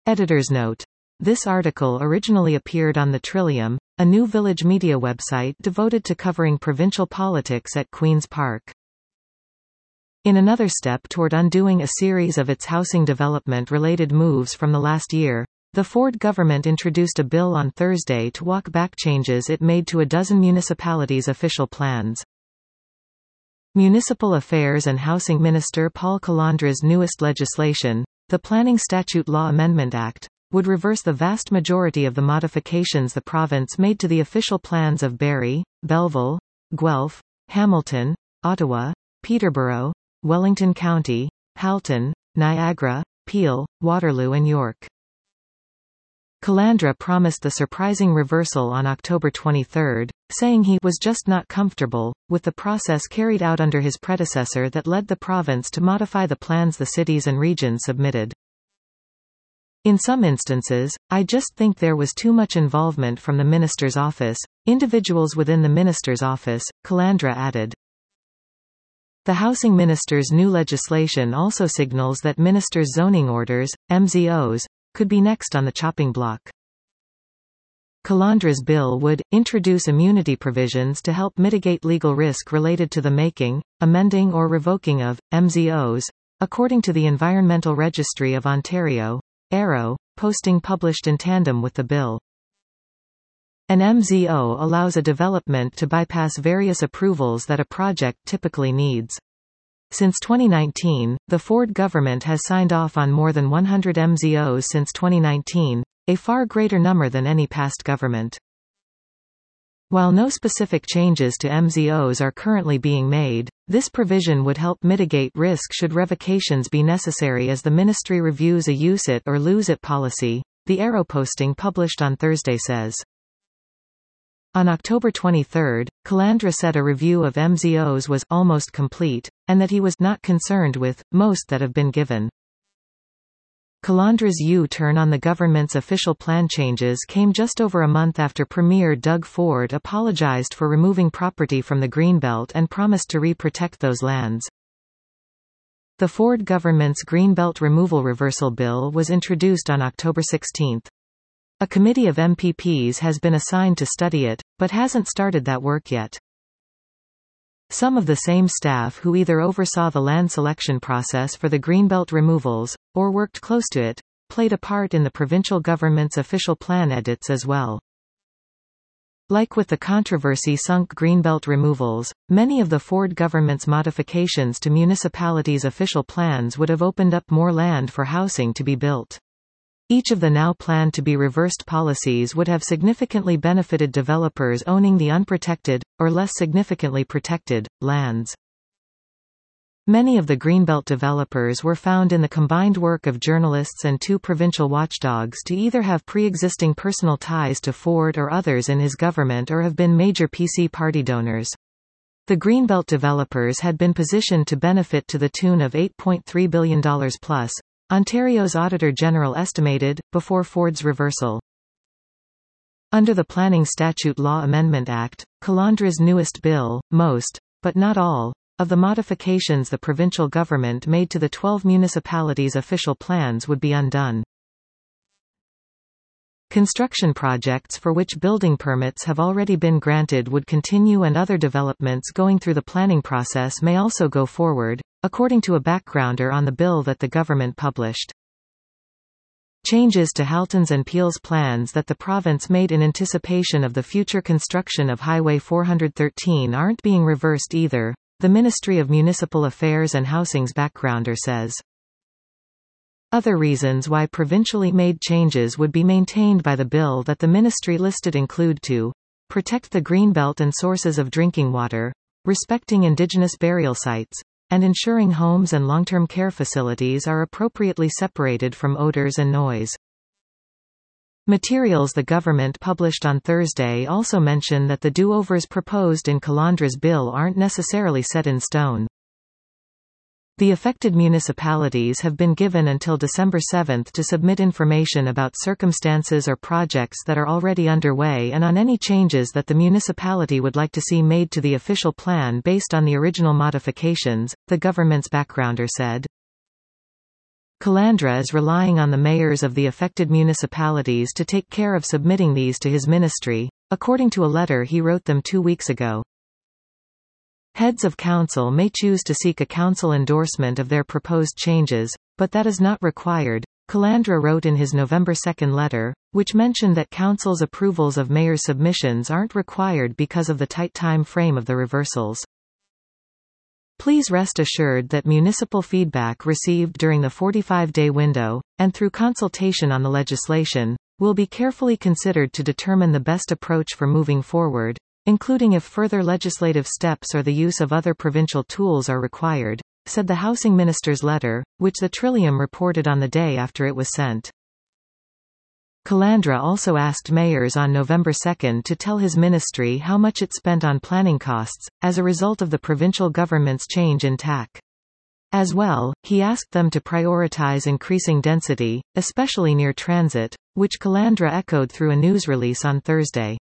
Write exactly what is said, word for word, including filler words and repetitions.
Editor's note. This article originally appeared on the Trillium, a new village media website devoted to covering provincial politics at Queen's Park. In another step toward undoing a series of its housing development-related moves from the last year, the Ford government introduced a bill on Thursday to walk back changes it made to a dozen municipalities' official plans. Municipal Affairs and Housing Minister Paul Calandra's newest legislation, the Planning Statute Law Amendment Act, would reverse the vast majority of the modifications the province made to the official plans of Barrie, Belleville, Guelph, Hamilton, Ottawa, Peterborough, Wellington County, Halton, Niagara, Peel, Waterloo and York. Calandra promised the surprising reversal on October twenty-third, saying he was just not comfortable with the process carried out under his predecessor that led the province to modify the plans the cities and regions submitted. In some instances, I just think there was too much involvement from the minister's office, individuals within the minister's office, Calandra added. The housing minister's new legislation also signals that ministers' zoning orders, M Z Os, could be next on the chopping block. Calandra's bill would introduce immunity provisions to help mitigate legal risk related to the making, amending or revoking of M Z Os, according to the Environmental Registry of Ontario, A R O, posting published in tandem with the bill. An M Z O allows a development to bypass various approvals that a project typically needs. Since twenty nineteen, the Ford government has signed off on more than one hundred M Z Os since twenty nineteen, a far greater number than any past government. While no specific changes to M Z Os are currently being made, this provision would help mitigate risk should revocations be necessary as the ministry reviews a use it or lose it policy, the A R O posting published on Thursday says. On October twenty-third, Calandra said a review of M Z Os was almost complete, and that he was not concerned with most that have been given. Calandra's U-turn on the government's official plan changes came just over a month after Premier Doug Ford apologized for removing property from the Greenbelt and promised to re-protect those lands. The Ford government's Greenbelt Removal Reversal Bill was introduced on October sixteenth. A committee of M P Ps has been assigned to study it, but hasn't started that work yet. Some of the same staff who either oversaw the land selection process for the Greenbelt removals, or worked close to it, played a part in the provincial government's official plan edits as well. Like with the controversy-sunk Greenbelt removals, many of the Ford government's modifications to municipalities' official plans would have opened up more land for housing to be built. Each of the now planned to be reversed policies would have significantly benefited developers owning the unprotected, or less significantly protected, lands. Many of the Greenbelt developers were found in the combined work of journalists and two provincial watchdogs to either have pre-existing personal ties to Ford or others in his government or have been major P C party donors. The Greenbelt developers had been positioned to benefit to the tune of eight point three billion dollars plus, Ontario's Auditor General estimated, before Ford's reversal. Under the Planning Statute Law Amendment Act, Calandra's newest bill, most, but not all, of the modifications the provincial government made to the twelve municipalities' official plans would be undone. Construction projects for which building permits have already been granted would continue and other developments going through the planning process may also go forward, according to a backgrounder on the bill that the government published. Changes to Halton's and Peel's plans that the province made in anticipation of the future construction of Highway four thirteen aren't being reversed either, the Ministry of Municipal Affairs and Housing's backgrounder says. Other reasons why provincially made changes would be maintained by the bill that the ministry listed include to protect the Greenbelt and sources of drinking water, respecting Indigenous burial sites, and ensuring homes and long-term care facilities are appropriately separated from odors and noise. Materials the government published on Thursday also mention that the do-overs proposed in Calandra's bill aren't necessarily set in stone. The affected municipalities have been given until December seventh to submit information about circumstances or projects that are already underway and on any changes that the municipality would like to see made to the official plan based on the original modifications, the government's backgrounder said. Calandra is relying on the mayors of the affected municipalities to take care of submitting these to his ministry, according to a letter he wrote them two weeks ago. Heads of council may choose to seek a council endorsement of their proposed changes, but that is not required, Calandra wrote in his November second letter, which mentioned that council's approvals of mayor's submissions aren't required because of the tight time frame of the reversals. Please rest assured that municipal feedback received during the forty-five day window, and through consultation on the legislation, will be carefully considered to determine the best approach for moving forward, including if further legislative steps or the use of other provincial tools are required, said the housing minister's letter, which the Trillium reported on the day after it was sent. Calandra also asked mayors on November second to tell his ministry how much it spent on planning costs, as a result of the provincial government's change in T A C. As well, he asked them to prioritize increasing density, especially near transit, which Calandra echoed through a news release on Thursday.